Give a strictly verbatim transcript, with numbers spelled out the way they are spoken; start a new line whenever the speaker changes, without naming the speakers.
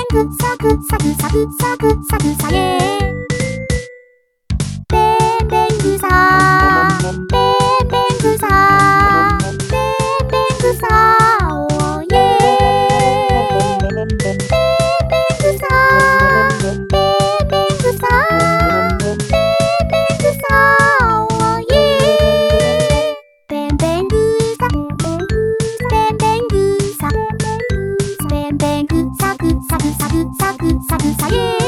グサグサグサグサグサグサイェーベンベングサベンベングサベンベングサおイェーベンベングサベンベングサベンベングサおイェーベンベングサベンベングサベンベングサグサグサグサグサグサイェー